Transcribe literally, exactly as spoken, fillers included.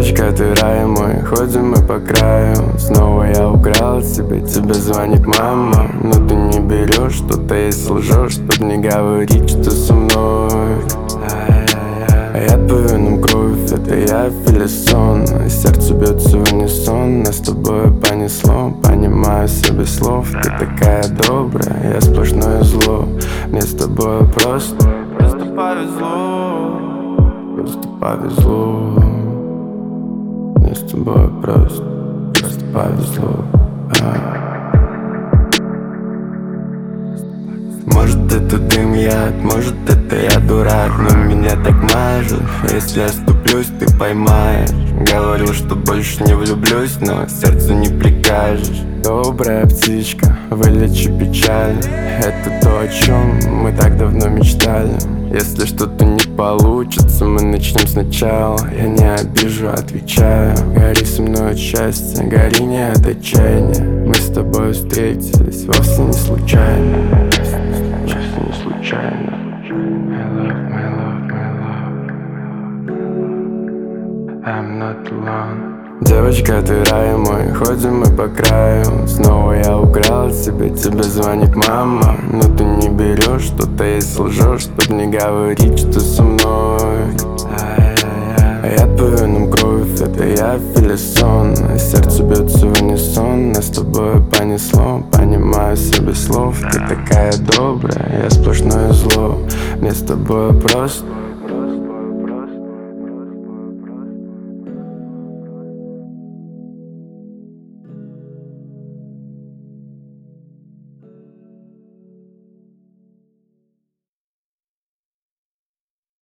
Девочка, ты рай мой, ходим мы по краю. Снова я украл тебе, тебе звонит мама. Но ты не берешь, что-то если лжешь, чтоб не говорить, что со мной. А я по венам кровь, это я филисон. Сердце бьется в унисон, нас с тобой понесло. Понимаю себе слов, ты такая добрая, я сплошное зло. Мне с тобой просто, просто повезло. Просто повезло. Мне с тобой просто, просто повезло. а. Может это дым яд, может это я дурак, но меня так мажет. Если оступлюсь, ты поймаешь. Говорил, что больше не влюблюсь, но сердцу не прикажешь. Добрая птичка, вылечи печаль. Это то, о чем мы так давно мечтали. Если что-то не получится, мы начнем сначала. Я не обижу, отвечаю. Гори со мной от счастья, гори не от отчаяния. Мы с тобой встретились вовсе не случайно. Вовсе не случайно. My love, my love, my love. I'm not alone. Девочка, ты рай мой, ходим мы по краю. Снова я украл тебе, тебе звонит мама. Но ты не берешь, что-то если лжешь, чтоб не говорить, что со мной. А я по венам кровь, это я филисон. Сердце бьется в унисон, нас с тобой понесло. Понимаю себе слов, ты такая добрая, я сплошное зло. Мне с тобой просто,